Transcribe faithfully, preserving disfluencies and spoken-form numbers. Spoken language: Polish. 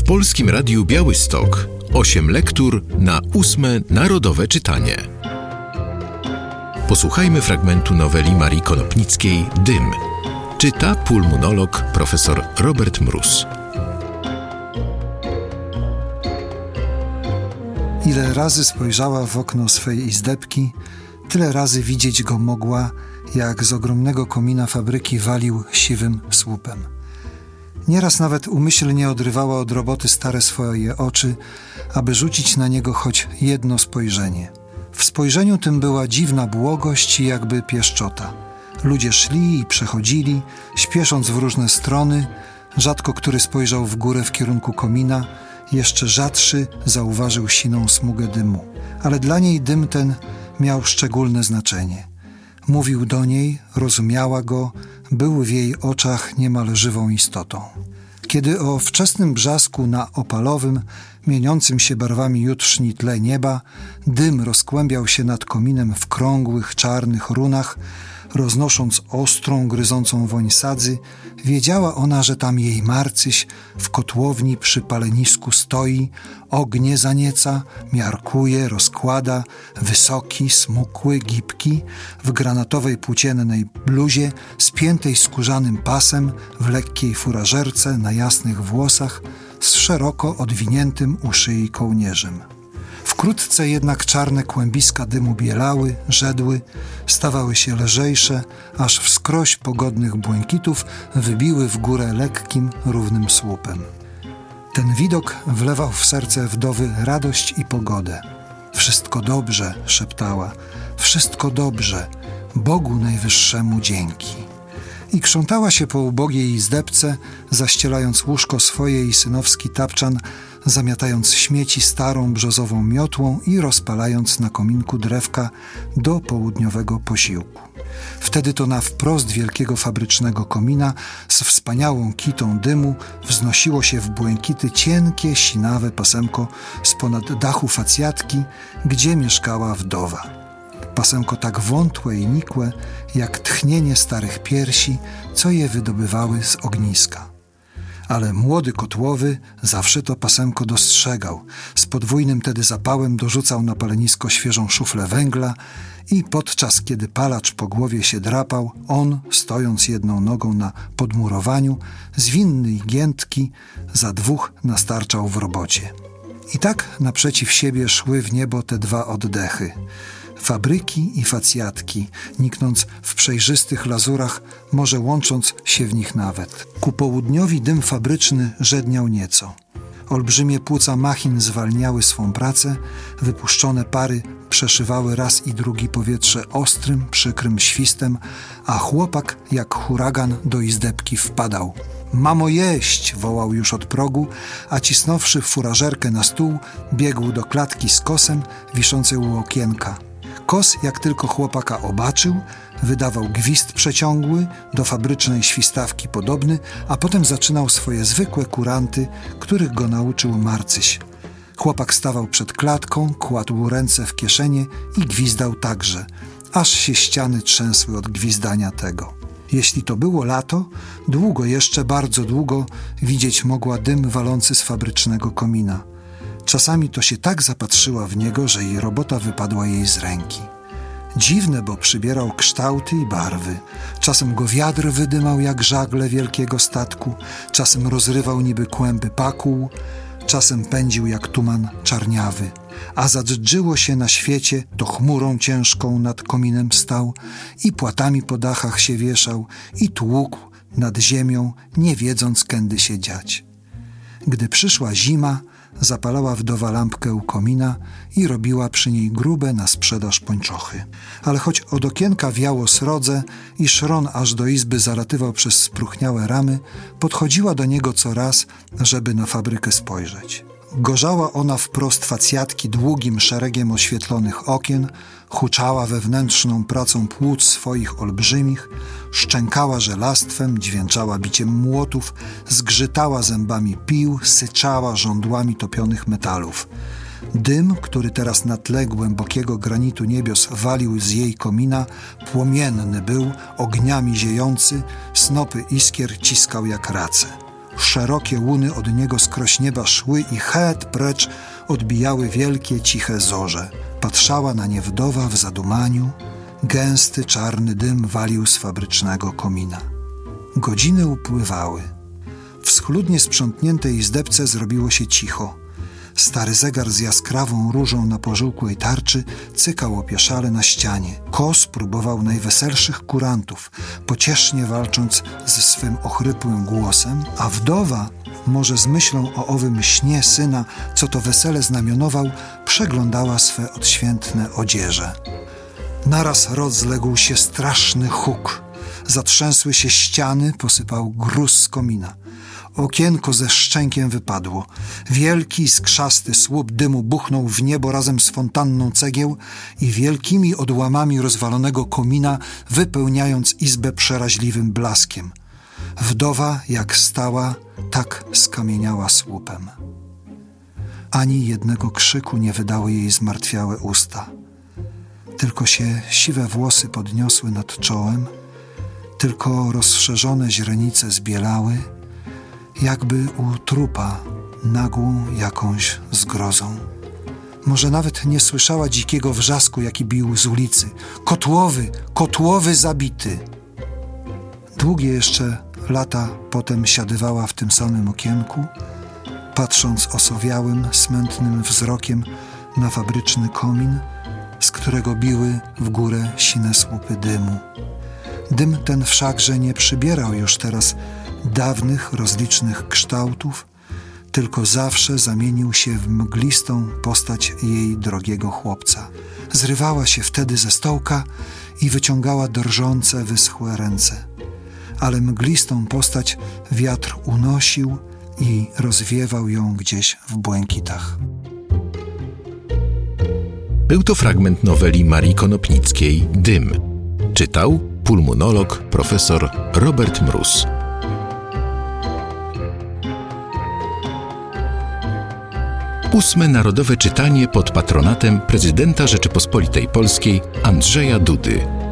Polskim Radiu Białystok. Osiem lektur na ósme Narodowe Czytanie. Posłuchajmy fragmentu noweli Marii Konopnickiej „Dym”. Czyta pulmonolog profesor Robert Mróz. Ile razy spojrzała w okno swej izdebki, tyle razy widzieć go mogła, jak z ogromnego komina fabryki walił siwym słupem. Nieraz nawet umyślnie odrywała od roboty stare swoje oczy, aby rzucić na niego choć jedno spojrzenie. W spojrzeniu tym była dziwna błogość i jakby pieszczota. Ludzie szli i przechodzili, śpiesząc w różne strony. Rzadko który spojrzał w górę w kierunku komina, jeszcze rzadszy zauważył siną smugę dymu. Ale dla niej dym ten miał szczególne znaczenie. Mówił do niej, rozumiała go, był w jej oczach niemal żywą istotą. Kiedy o wczesnym brzasku na opalowym, mieniącym się barwami jutrzni tle nieba, dym rozkłębiał się nad kominem w krągłych, czarnych runach, roznosząc ostrą, gryzącą woń sadzy, wiedziała ona, że tam jej Marcyś w kotłowni przy palenisku stoi, ognie zanieca, miarkuje, rozkłada, wysoki, smukły, gibki, w granatowej płóciennej bluzie, spiętej skórzanym pasem, w lekkiej furażerce, na jasnych włosach, z szeroko odwiniętym u szyi kołnierzem. Wkrótce jednak czarne kłębiska dymu bielały, żedły, stawały się lżejsze, aż wskroś pogodnych błękitów wybiły w górę lekkim, równym słupem. Ten widok wlewał w serce wdowy radość i pogodę. Wszystko dobrze, szeptała, wszystko dobrze, Bogu Najwyższemu dzięki. I krzątała się po ubogiej izdebce, zaścielając łóżko swoje i synowski tapczan, zamiatając śmieci starą brzozową miotłą i rozpalając na kominku drewka do południowego posiłku. Wtedy to na wprost wielkiego fabrycznego komina z wspaniałą kitą dymu wznosiło się w błękity cienkie, sinawe pasemko sponad dachu facjatki, gdzie mieszkała wdowa. Pasemko tak wątłe i nikłe, jak tchnienie starych piersi, co je wydobywały z ogniska. Ale młody kotłowy zawsze to pasemko dostrzegał. Z podwójnym tedy zapałem dorzucał na palenisko świeżą szuflę węgla i podczas kiedy palacz po głowie się drapał, on, stojąc jedną nogą na podmurowaniu, zwinny i giętki, za dwóch nastarczał w robocie. I tak naprzeciw siebie szły w niebo te dwa oddechy. Fabryki i facjatki, niknąc w przejrzystych lazurach, może łącząc się w nich nawet. Ku południowi dym fabryczny żedniał nieco. Olbrzymie płuca machin zwalniały swą pracę, wypuszczone pary przeszywały raz i drugi powietrze ostrym, przykrym świstem, a chłopak jak huragan do izdebki wpadał. „Mamo jeść!” wołał już od progu, a cisnąwszy furażerkę na stół, biegł do klatki z kosem wiszącej u okienka. Kos, jak tylko chłopaka obaczył, wydawał gwizd przeciągły, do fabrycznej świstawki podobny, a potem zaczynał swoje zwykłe kuranty, których go nauczył Marcyś. Chłopak stawał przed klatką, kładł ręce w kieszenie i gwizdał także, aż się ściany trzęsły od gwizdania tego. Jeśli to było lato, długo jeszcze, bardzo długo widzieć mogła dym walący z fabrycznego komina. Czasami to się tak zapatrzyła w niego, że jej robota wypadła jej z ręki. Dziwne, bo przybierał kształty i barwy. Czasem go wiatr wydymał jak żagle wielkiego statku, czasem rozrywał niby kłęby pakół, czasem pędził jak tuman czarniawy. A zadrżyło się na świecie, to chmurą ciężką nad kominem stał i płatami po dachach się wieszał i tłukł nad ziemią, nie wiedząc, kędy się dziać. Gdy przyszła zima, zapalała wdowa lampkę u komina i robiła przy niej grube na sprzedaż pończochy. Ale choć od okienka wiało srodze i szron aż do izby zalatywał przez spróchniałe ramy, podchodziła do niego co raz, żeby na fabrykę spojrzeć. Gorzała ona wprost facjatki długim szeregiem oświetlonych okien, huczała wewnętrzną pracą płuc swoich olbrzymich, szczękała żelastwem, dźwięczała biciem młotów, zgrzytała zębami pił, syczała żądłami topionych metalów. Dym, który teraz na tle głębokiego granitu niebios walił z jej komina, płomienny był, ogniami ziejący, snopy iskier ciskał jak race. Szerokie łuny od niego skroś nieba szły i het precz odbijały wielkie, ciche zorze. Patrzała na nie wdowa w zadumaniu. Gęsty, czarny dym walił z fabrycznego komina. Godziny upływały. W schludnie sprzątniętej izdebce zrobiło się cicho. Stary zegar z jaskrawą różą na pożółkłej tarczy cykał opieszale na ścianie. Kos próbował najweselszych kurantów, pociesznie walcząc ze swym ochrypłym głosem, a wdowa, może z myślą o owym śnie syna, co to wesele znamionował, przeglądała swe odświętne odzieże. Naraz rozległ się straszny huk. Zatrzęsły się ściany, posypał gruz z komina. Okienko ze szczękiem wypadło. Wielki, skrzasty słup dymu buchnął w niebo razem z fontanną cegieł i wielkimi odłamami rozwalonego komina, wypełniając izbę przeraźliwym blaskiem. Wdowa, jak stała, tak skamieniała słupem. Ani jednego krzyku nie wydały jej zmartwiałe usta. Tylko się siwe włosy podniosły nad czołem, tylko rozszerzone źrenice zbielały, jakby u trupa nagłą jakąś zgrozą. Może nawet nie słyszała dzikiego wrzasku, jaki bił z ulicy. Kotłowy, kotłowy zabity! Długie jeszcze lata potem siadywała w tym samym okienku, patrząc osowiałym, smętnym wzrokiem na fabryczny komin, z którego biły w górę sine słupy dymu. Dym ten wszakże nie przybierał już teraz dawnych, rozlicznych kształtów, tylko zawsze zamienił się w mglistą postać jej drogiego chłopca. Zrywała się wtedy ze stołka i wyciągała drżące, wyschłe ręce. Ale mglistą postać wiatr unosił i rozwiewał ją gdzieś w błękitach. Był to fragment noweli Marii Konopnickiej „Dym”. Czytał pulmonolog profesor Robert Mróz. Ósme Narodowe Czytanie pod patronatem prezydenta Rzeczypospolitej Polskiej Andrzeja Dudy.